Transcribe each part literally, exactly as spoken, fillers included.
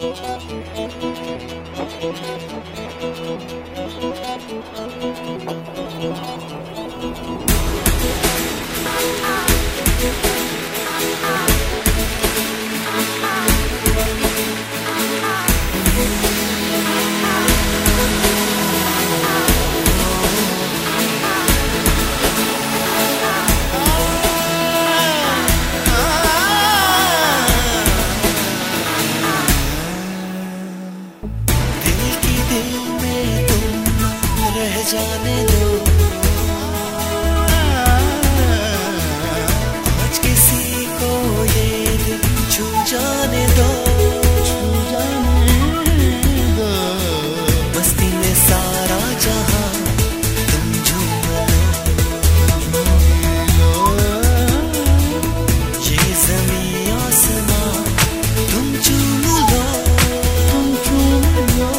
जाने दो आज किसी को ये दिल छू जाने दो छू जाने दो मस्ती में सारा जहां तुम झूम लो ये ज़मीं आसमां तुम चूम लो तुम चूम लो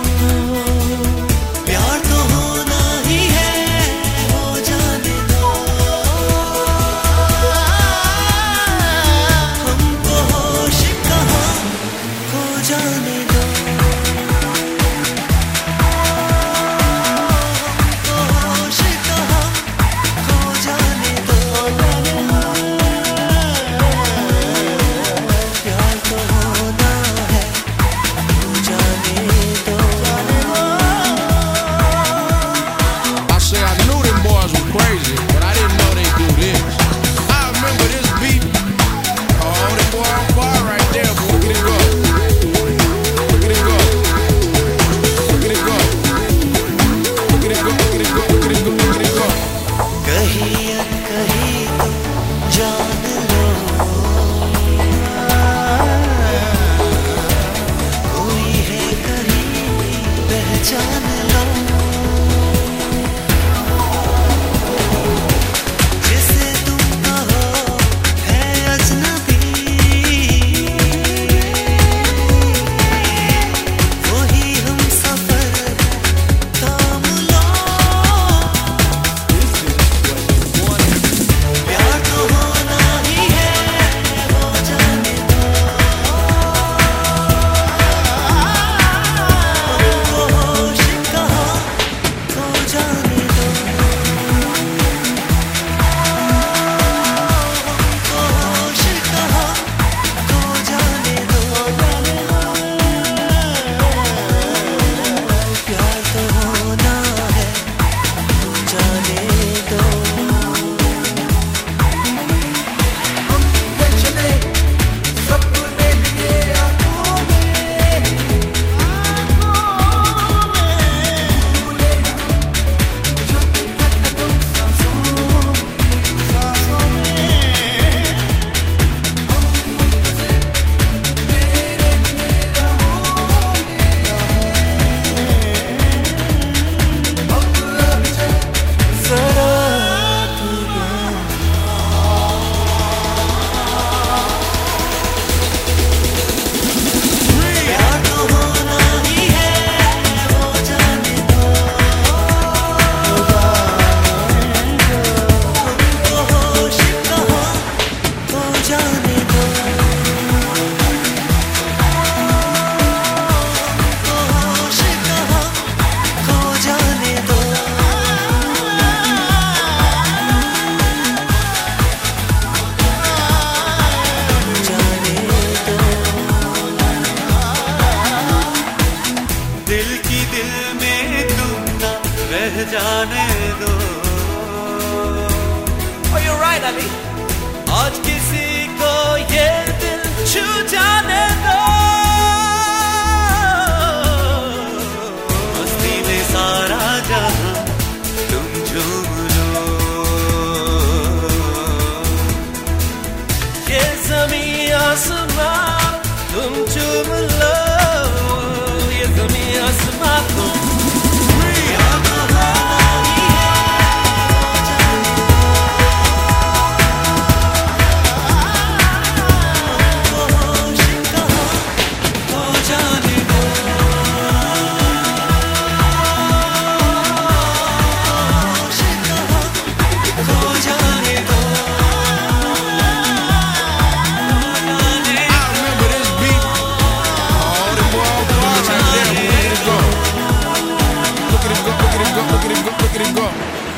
जाने दो। Oh, you're right, Ali. आज किसी को ये दिल छू जाने दो। मस्ती में सारा जहां तुम झूम लो। ये ज़मीं आसमां तुम झूम लो। ये ज़मीं आसमां तुम gringo.